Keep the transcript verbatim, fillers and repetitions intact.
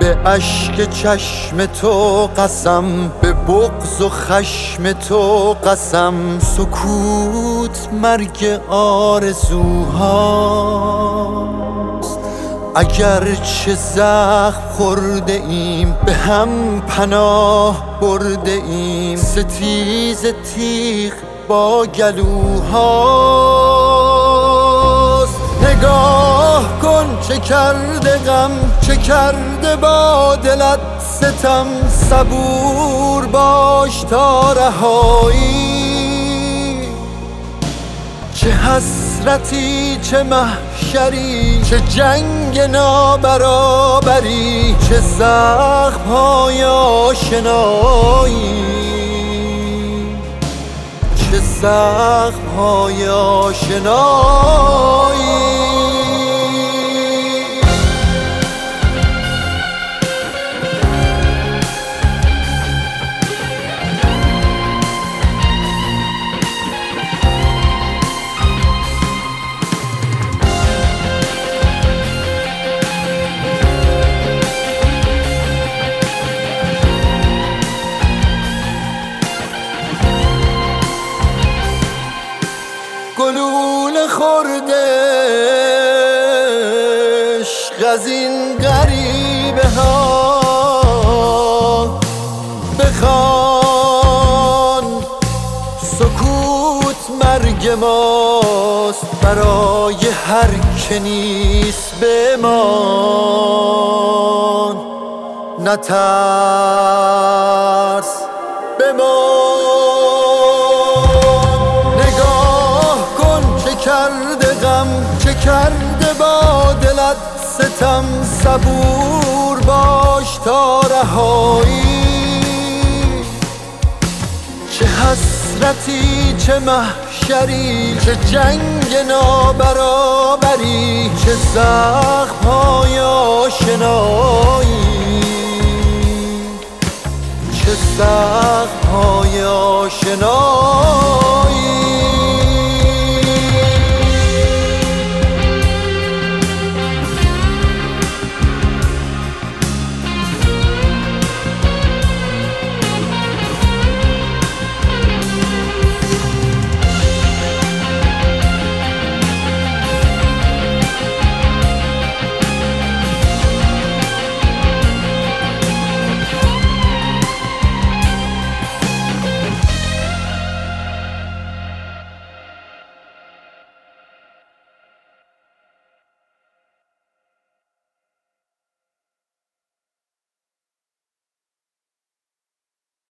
به اشک چشم تو قسم، به بغض و خشم تو قسم. سکوت مرگ آرزوهاست، اگر چه زخم خورده ایم به هم پناه برده ایم. ستیز تیغ با گلوهاست. نگاه کن چه کرده غم، چه کرده با دلت ستم. صبور باش تا رهایی، چه حسرتی چه محشری، چه جنگ نابرابری، چه زخم‌های آشنایی، چه زخم‌های آشنایی. گلوله خورده عشق از این غریبه ها، بخوان سکوت مرگ ماست. برای هر که نیست بمان، نترس بمان. کرده غم، چه کرده با دلت ستم. صبور باش تا رهایی، چه حسرتی چه محشری، چه جنگ نابرابری، چه زخم‌های آشنایی، چه زخم‌های آشنایی.